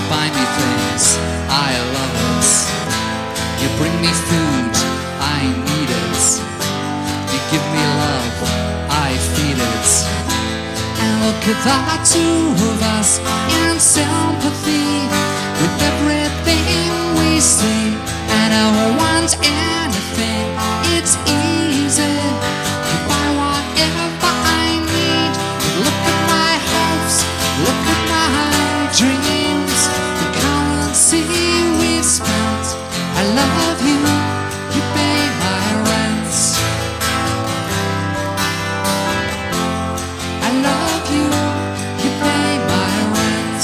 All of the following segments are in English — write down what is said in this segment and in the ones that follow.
buy me things, I love it. You bring me food, I need it. You give me love, I feel it. And look at the two of us in sympathy with everything we see. And I won't want anything, it's easy. You buy whatever I need. Look at my hopes, look at my dreams, the currency we've spent. I love you, you pay my rent. I love you, you pay my rent.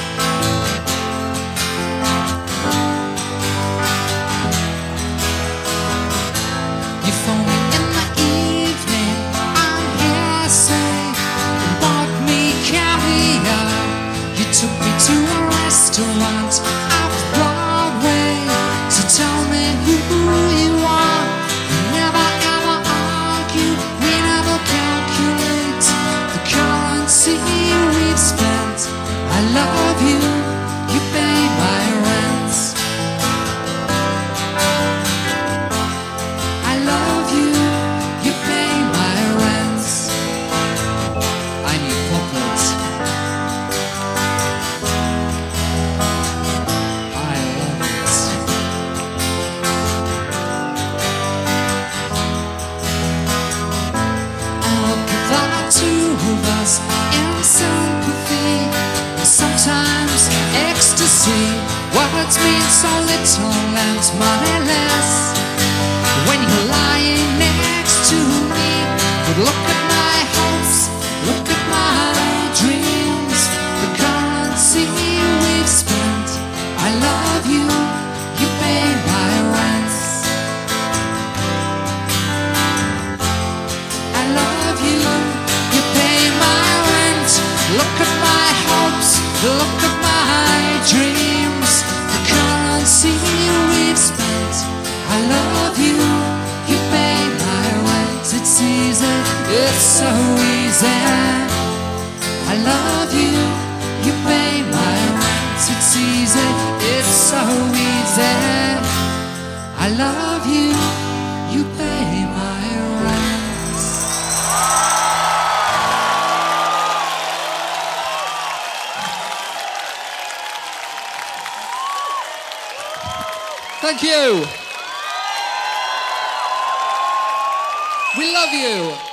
You phone me in the evening, I'm here, say, you bought me caviar. You took me to a restaurant off Broadway. So tell me who you are. We never ever argue, we never calculate the currency we've spent. I love you, you pay my rent. I love you, you pay my rent. I need pockets. I love it. And look at the two of us in sympathy, and sometimes ecstasy. Words mean so little and money less when you're lying next to me. But look at my hopes, look at my dreams, the currency we've spent. I love you, you pay my rent. I love you, you pay my rent. Look at my hopes, look at my dreams, the currency we've spent. I love you, you pay my rent. It's easy, it's so easy. I love you, you pay my rent. It's easy, it's so easy. I love you, you pay my rent. Thank you. We love you.